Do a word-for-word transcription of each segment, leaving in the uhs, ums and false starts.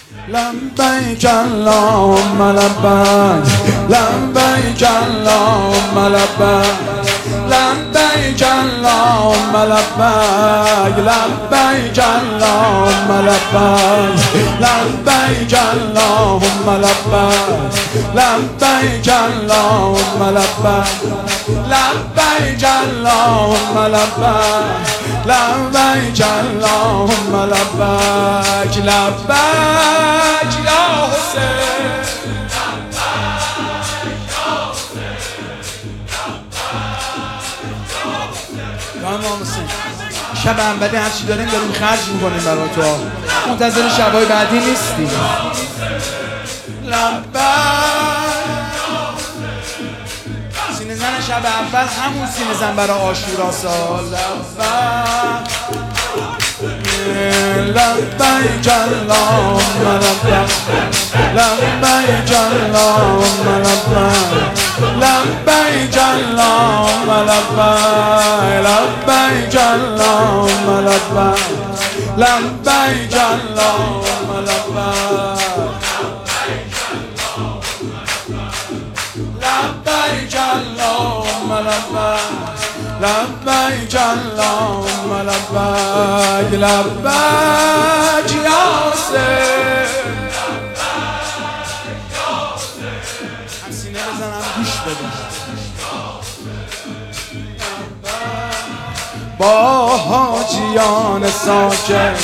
لبیک اللهم لبیک لبیک اللهم لبیک لبیک اللهم لبیک لبیک اللهم لبیک لبیک اللهم لبیک لبیک اللهم لبیک لبیک اللهم لبیک لبیک اللهم لبیک لبیک یا حسین امام حسین. شب انبلی هرچی داریم داریم خرج میکنیم برای تو، منتظر شبای بعدی نیستی. لبیک سینه زن شب اول همون سینه زن برای عاشورا سال. لبیک اللهم لبیک لبیک اللهم لبیک لبیک اللهم لبیک لبیک اللهم لبیک لبیک اللهم لبیک لبیک اللهم لبیک لبیک اللهم لبیک لبیک یا حسین. هم سینه بزنم گوش بده. با حاجیان ساکت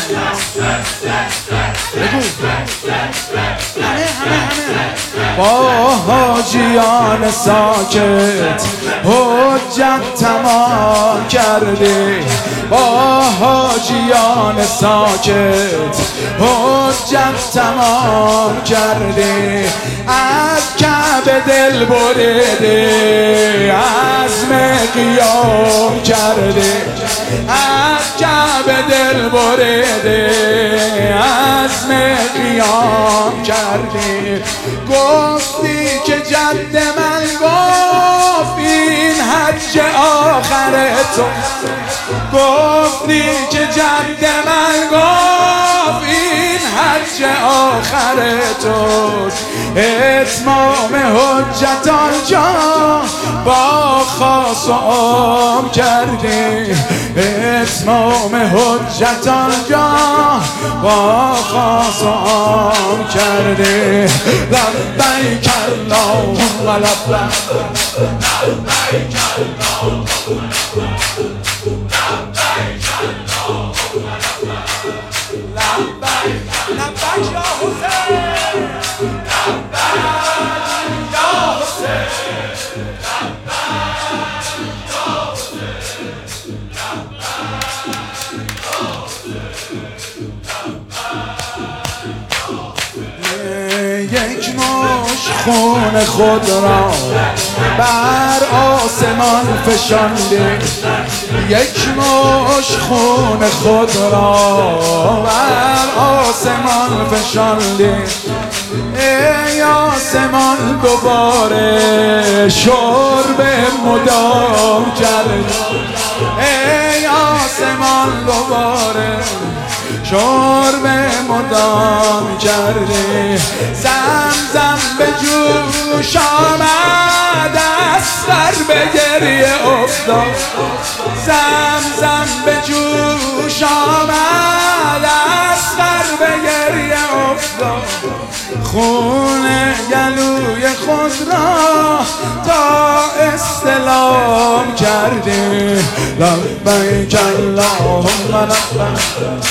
بگو همه همه همه با حاجیان ساکت حجت تمام کرده. با حاجیان ساکت حجت تمام کرده. از کعبه دل بریده عزم قیام کرده. از کعبه دل بریده عزم قیام کرده. گفتی که جد من گفت این حج آخر تو. گفتی که جد من گفت این حج آخر تو. اتمام حجت آنجا با خاص و عام کرده. اتمام حجت آنجا با خاص و عام کرده. لبیک اللهم لبیک لبیک اللهم لبیک لبیک یا حسین لبیک یا حسین یک مشت خون خود را بر آسمان فشانده. یک مشت خون خود را بر آسمان فشانده. ای آسمان دوباره شرب مدام کرد. ای آسمان دوباره شرب مدام کرده. زمزم به جوش آمد اصغر به گریه افتاد. زمزم به جوش آمد اصغر به گریه افتاد. خون گلوی خود را تا استلام کرده. لبیک اللهم لبیک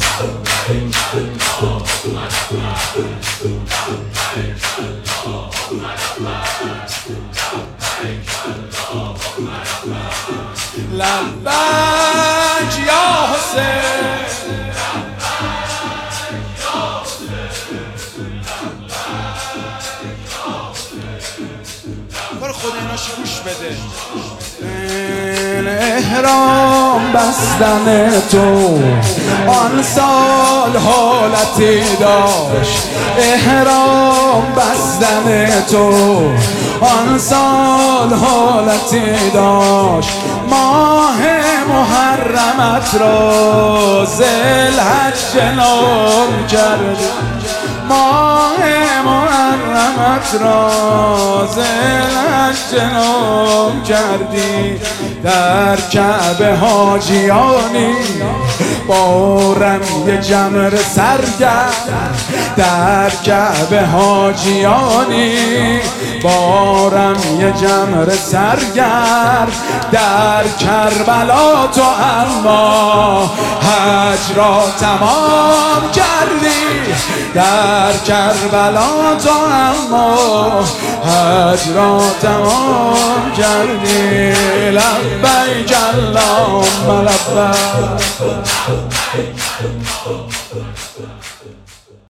لبیک یا حسین. برو خود ایناشو گوش بده. احرام بستن تو آن سال حالتی داشت. احرام بستن تو آن سال حالتی داشت. ماه محرمت را ذوالحج نام کرد. ماه محرمت را زلش جنوب کردی، در کعبه حاجیانی بارم یه جمر سرگرد، در کعبه حاجیانی بارم یه جمر سرگرد، در کربلا تو اما حج را تمام کردی، در کربلا تو اما حج را تمام کردی. لبیک اللهم لبیک